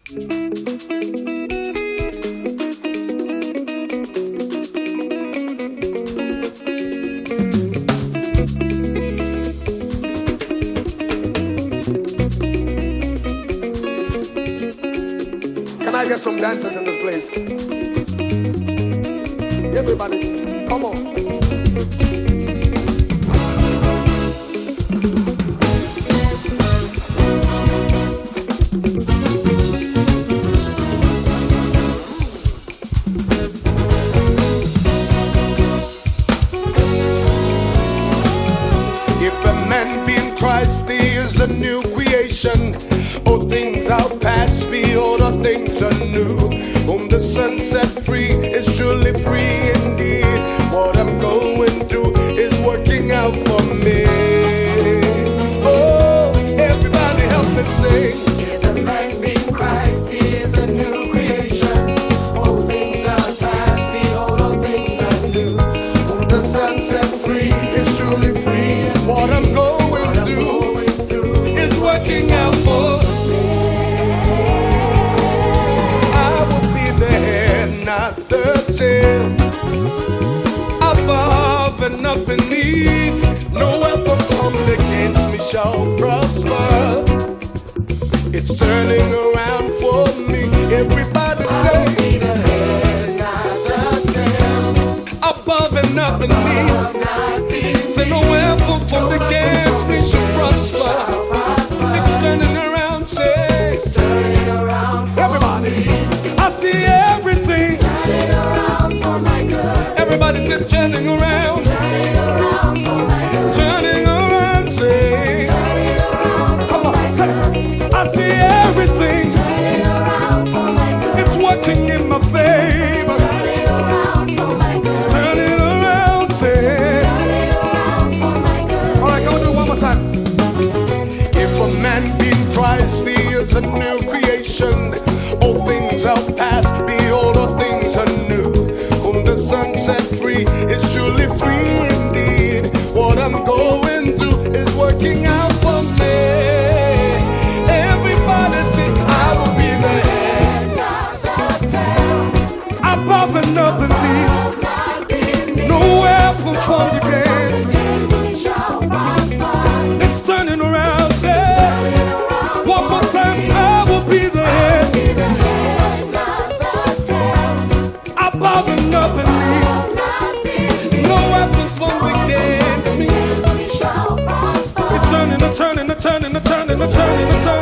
Can I get some dancers in this place? Everybody, come on. If a man be in Christ, he is a new creation. All things are past, behold, all things are new. Whom the Son set free is truly free indeed. What I'm going through is working out for me. Oh, everybody help me sing. If a man be in Christ, he is a new creation. All things are past, behold, all things are new. Whom the Son set free is truly free. What I'm going through is working out for me. I will be the head, not the tail. Above and not beneath. No weapon formed against me shall prosper. It's turning around for me. Everybody say, Be the head, not the tail. above and not beneath. Not beneath. Say no weapon formed against me shall prosper. It's turning around, say, Turning around for everybody. me. I see everything. Turning around for my good. Everybody say turning around. Turning around for my good. Turning around, say, Turning around come for my on, say, good. I see everything. Turning around for my good. It's working in my favor. Turning around for my good. Turning around, say. Turning around for my good. All right, can we do it one more time? If a man be in Christ, he is a new creation. All things are past, behold, all things are new. Whom the Son set free is truly free indeed. What I'm going through is working out for me. Everybody sing, I will be the head, Not the tail. above and not beneath. Not beneath. No weapon formed against me. Against me shall prosper. It's turning around, say. Turning around One more time, I will be the head, be the head, not the tail. above and not beneath. Not beneath. No weapon formed against me. Against me shall prosper. It's turning, turning, turning, turning, turning, turning.